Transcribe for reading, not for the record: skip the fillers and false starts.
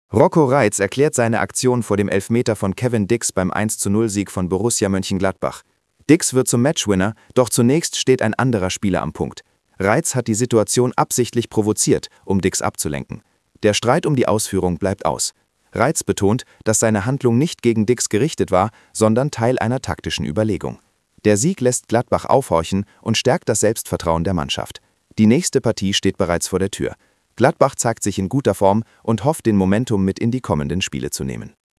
Rocco Reitz erklärt seine Aktion vor dem Elfmeter von Kevin Dix beim 1:0-Sieg von Borussia Mönchengladbach. Dix wird zum Matchwinner, doch zunächst steht ein anderer Spieler am Punkt. Reitz hat die Situation absichtlich provoziert, um Dix abzulenken. Der Streit um die Ausführung bleibt aus. Reitz betont, dass seine Handlung nicht gegen Dix gerichtet war, sondern Teil einer taktischen Überlegung. Der Sieg lässt Gladbach aufhorchen und stärkt das Selbstvertrauen der Mannschaft. Die nächste Partie steht bereits vor der Tür. Gladbach zeigt sich in guter Form und hofft, den Momentum mit in die kommenden Spiele zu nehmen.